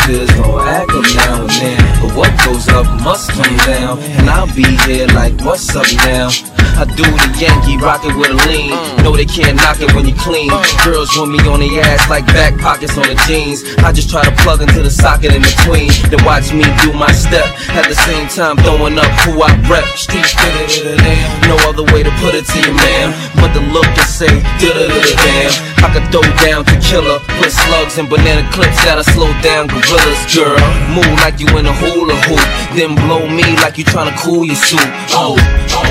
niggas gon' act up now and then, but what goes up must come down. And I'll be here like, what's up now? I do the Yankee, rock it with a lean. No, they can't knock it when you clean. Girls want me on the ass like back pockets on the jeans. I just try to plug into the socket in between. Then watch me do my step, at the same time throwing up who I rep. Street no other way to put it to you, man, but the look and say damn. I could throw down Tequila, put slugs in banana clips that'll slow down gorillas. Girl, move like you in a hula hoop, then blow me like you tryna cool your suit. Oh.